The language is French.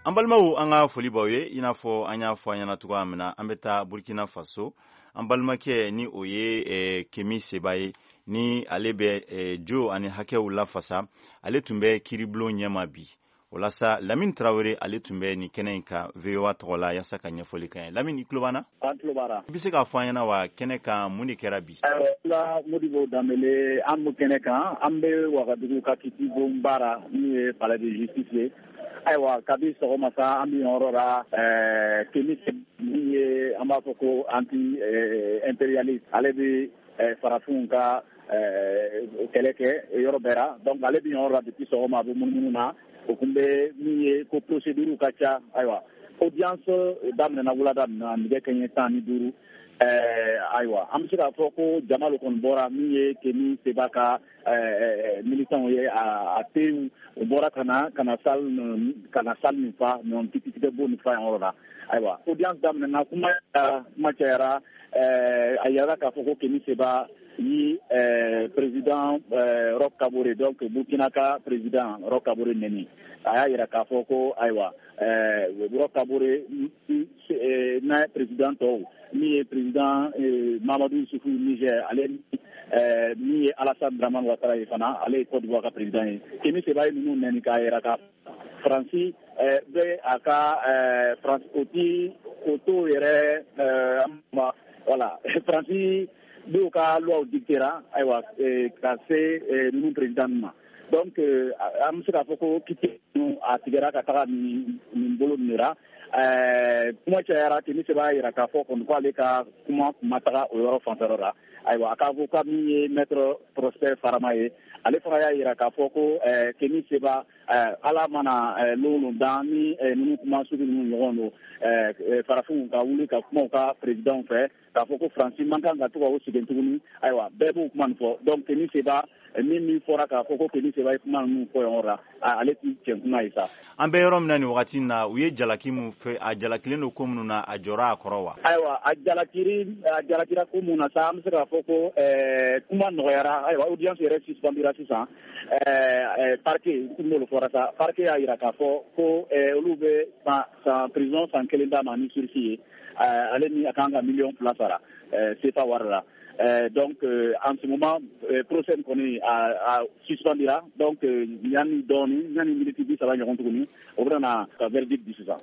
An balimaw an ka foli b'aw ye i n'a fɔ an y'a fɔ an ɲɛna cogoya min na an bɛ taa Burkina Faso an balimakɛ ni o ye Kemi Seba ye ni ale bɛ jo ani hakɛw lafasa ale tun bɛ kiiribulon ɲɛma bi walasa Lamine Traoré ale tun bɛ nin kɛnɛ in kan VOA tɔgɔ la yaasa ka ɲɛfɔli k'an ye. Lamine, i tulo b'an na? An tulo b'an na. I bɛ se k'a fɔ an ɲɛna wa kɛnɛ kan mun de kɛra bi? Modibo Dembélé an bɛ kɛnɛ kan an bɛ Wagadugu ka kiti bon baara min ye palais de justice ye. Ayiwa kabi sɔgɔma sa an bɛ yɔrɔ la Kemi min ye an b'a fɔ ko anti impérialiste ale bɛ farafinw ka kɛlɛ kɛ yɔrɔ bɛɛ la donc ale bɛ yɔrɔ la depuis sɔgɔma a bɛ munumunu na o kun bɛ min ye ko procédure ka ca ayiwa audience daminɛna wulada min na nɛgɛ kanɲɛ 15 ayiwa an bɛ se k'a fɔ ko jama dɔ kɔni bɔra min ye Kemi Seba ka militants ye a tew o bɔra ka na salle min fa non tikitɛ bo nin fa yan yɔrɔ la ayiwa audience daminɛna kuma cayara a yɛrɛ k'a fɔ ko Kemi Seba ni président Roch Kabore donc Burkina ka président Roch Kabore neni a y'a yira k'a fɔ ko ayiwa Roch Kabore n'a président tɔw min ye président Mamadou Issoufou Niger ale min ye Alassane Dramane Ouattara ye fana ale ye Côte d'Ivoire ka président ye Kemi Seba ye ninnu neni k'a yira ka Faransi bɛ a ka Faransi o t'o yɛrɛ voilà Faransi dɔw ka loi dictera ayiwa ka se ninnu président ma donc an bɛ se k'a fɔ ko kiti a tigɛra ka taga nin bolo nin ra kuma cayara Kemi Seba y'a yira k'a fɔ kɔni ko ale ka kuma ma taga o yɔrɔ fanfɛla la ayiwa a ka avocat min ye maître Prosper Farama ye ale fana y'a yira k'a fɔ ko Kemi Seba ala mana lon dan ni ninnu kuma sugu ninnu ɲɔgɔn don farafinw ka wuli ka kuma u ka président fɛ k'a fɔ ko Faransi man kan ka to ka o segin tuguni ayiwa bɛɛ b'o kuma nin fɔ donc Kemi Seba min fɔra k'a fɔ ko Kemi Seba ye kuma ninnu fɔ yan yɔrɔ la ale tɛ tiɲɛ kuma ye sa. An bɛ yɔrɔ min na nin wagati in na u ye jalaki min fɛ a jalakilen don ko minnu na a jɔra a kɔrɔ wa? Ayiwa a jalakira ko minnu na sa an bɛ se k'a fɔ ko kuma nɔgɔyara ayiwa audience yɛrɛ suspendira sisan parquet n'olu fɔra sa parquet y'a yira k'a fɔ ko olu bɛ prison san 1 d'a ma ni sursis ye ale ni a kan ka $2 sara CFA wari la. Donc en ce moment procès kɔni a suspendira donc yanni minute 30 ɲɔgɔn tuguni o bɛ na ka verdict di sisan.